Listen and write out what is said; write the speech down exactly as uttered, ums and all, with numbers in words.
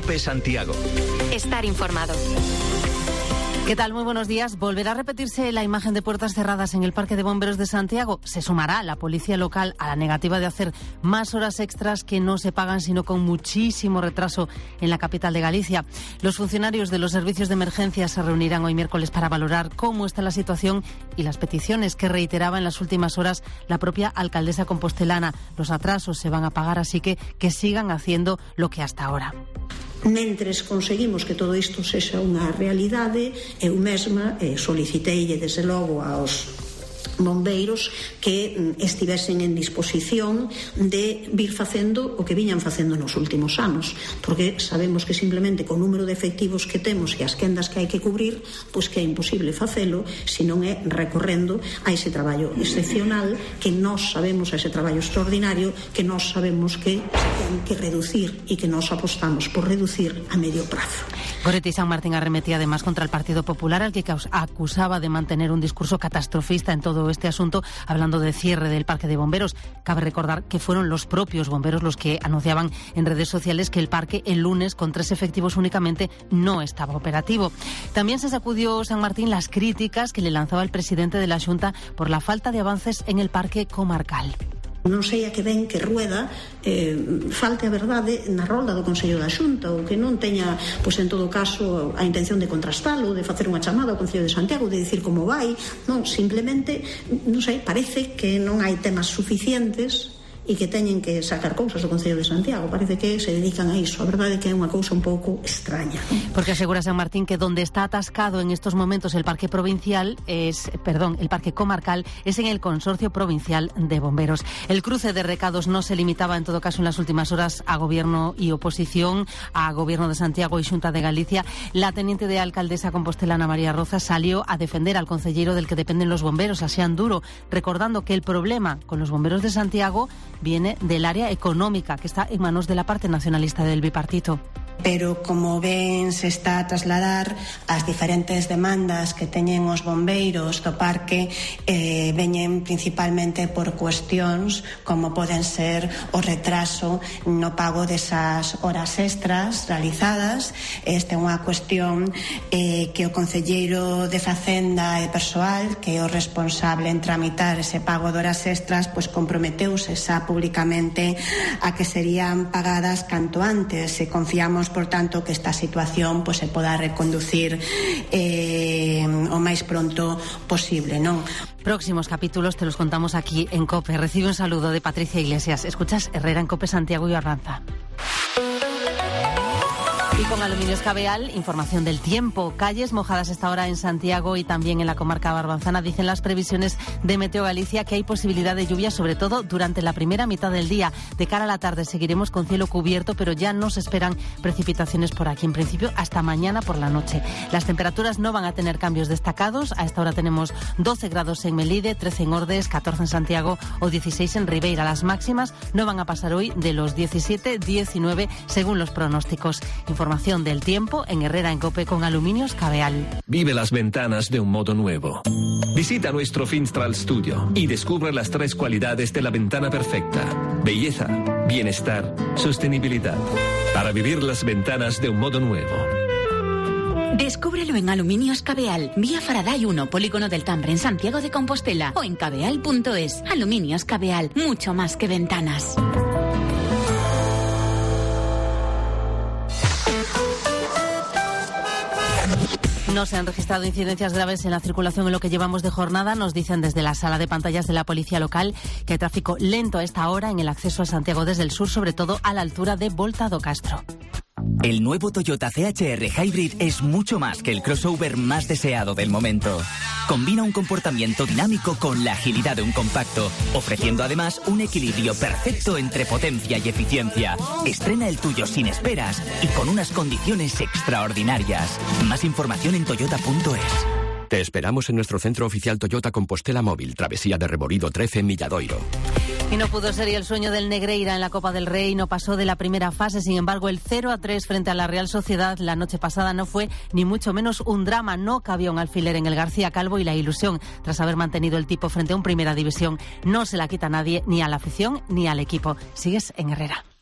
COPE Santiago. Estar informado. ¿Qué tal? Muy buenos días. ¿Volverá a repetirse la imagen de puertas cerradas en el Parque de Bomberos de Santiago? ¿Se sumará la policía local a la negativa de hacer más horas extras que no se pagan, sino con muchísimo retraso en la capital de Galicia? Los funcionarios de los servicios de emergencia se reunirán hoy miércoles para valorar cómo está la situación y las peticiones que reiteraba en las últimas horas la propia alcaldesa compostelana. Los atrasos se van a pagar, así que que sigan haciendo lo que hasta ahora. Mentres conseguimos que todo isto sexa unha realidade, eu mesma eh, soliciteille desde logo aos bombeiros que estivesen en disposición de vir facendo o que viñan facendo nos últimos anos, porque sabemos que simplemente co número de efectivos que temos e as quendas que hai que cubrir, pois que é imposible facelo se non é recorrendo a ese traballo excepcional que nós sabemos, a ese traballo extraordinario que nós sabemos que se ten que reducir e que nós apostamos por reducir a medio prazo. Goretti San Martín arremetía además contra el Partido Popular, al que acusaba de mantener un discurso catastrofista en todo este asunto, hablando de cierre del parque de bomberos. Cabe recordar que fueron los propios bomberos los que anunciaban en redes sociales que el parque el lunes, con tres efectivos únicamente, no estaba operativo. También se sacudió San Martín las críticas que le lanzaba el presidente de la Xunta por la falta de avances en el parque comarcal. Non sei a que ven que Rueda eh, falte a verdade na rolda do Consello da Xunta, ou que non teña, pois en todo caso, a intención de contrastalo, de facer unha chamada ao Concello de Santiago, de dicir como vai. Non, simplemente, non sei, parece que non hai temas suficientes e que teñen que sacar cousas do Concello de Santiago. Parece que se dedican a iso. A verdade é que é unha cousa un pouco extraña. Porque asegura San Martín que donde está atascado en estos momentos el parque provincial es, perdón, el parque comarcal es en el Consorcio Provincial de Bomberos. El cruce de recados no se limitaba en todo caso en las últimas horas a gobierno y oposición, a gobierno de Santiago y Xunta de Galicia. La teniente de alcaldesa compostelana María Roza salió a defender al concellero del que dependen los bomberos, a Xean Duro, recordando que el problema con los bomberos de Santiago viene del área económica, que está en manos de la parte nacionalista del bipartito. Pero como ben se está a trasladar as diferentes demandas que teñen os bombeiros do parque eh, veñen principalmente por cuestións como poden ser o retraso no pago desas horas extras realizadas. Esta é unha cuestión eh, que o concelleiro de Facenda e Persoal, que é o responsable en tramitar ese pago de horas extras, pois comprometeuse xa públicamente a que serían pagadas canto antes, e confiamos por tanto que esta situación pues, se poda reconducir eh, o máis pronto posible, non? Próximos capítulos te los contamos aquí en COPE. Recibe un saludo de Patricia Iglesias. Escuchas Herrera en COPE Santiago y Arranza. Y con Aluminios Cabeal, información del tiempo. Calles mojadas esta hora en Santiago y también en la comarca barbanzana. Dicen las previsiones de Meteo Galicia que hay posibilidad de lluvia, sobre todo durante la primera mitad del día. De cara a la tarde seguiremos con cielo cubierto, pero ya no se esperan precipitaciones por aquí. En principio, hasta mañana por la noche. Las temperaturas no van a tener cambios destacados. A esta hora tenemos doce grados en Melide, trece en Ordes, catorce en Santiago o dieciséis en Ribeira. Las máximas no van a pasar hoy de los diecisiete, diecinueve según los pronósticos. Información del tiempo en Herrera en COPE con Aluminios Cabeal. Vive las ventanas de un modo nuevo. Visita nuestro Finstral Studio y descubre las tres cualidades de la ventana perfecta: belleza, bienestar, sostenibilidad. Para vivir las ventanas de un modo nuevo. Descúbrelo en Aluminios Cabeal, vía Faraday uno, Polígono del Tambre, en Santiago de Compostela, o en cabeal punto es. Aluminios Cabeal, mucho más que ventanas. No se han registrado incidencias graves en la circulación en lo que llevamos de jornada. Nos dicen desde la sala de pantallas de la policía local que hay tráfico lento a esta hora en el acceso a Santiago desde el sur, sobre todo a la altura de Volta do Castro. El nuevo Toyota C H R Hybrid es mucho más que el crossover más deseado del momento. Combina un comportamiento dinámico con la agilidad de un compacto, ofreciendo además un equilibrio perfecto entre potencia y eficiencia. Estrena el tuyo sin esperas y con unas condiciones extraordinarias. Más información en toyota punto es. Te esperamos en nuestro centro oficial Toyota Compostela Móvil, Travesía de Reborido trece, Milladoiro. Y no pudo ser y el sueño del Negreira en la Copa del Rey no pasó de la primera fase. Sin embargo, el cero a tres frente a la Real Sociedad la noche pasada no fue ni mucho menos un drama. No cabía un alfiler en el García Calvo y la ilusión, tras haber mantenido el tipo frente a un Primera División, no se la quita a nadie, ni a la afición ni al equipo. Sigues en Herrera.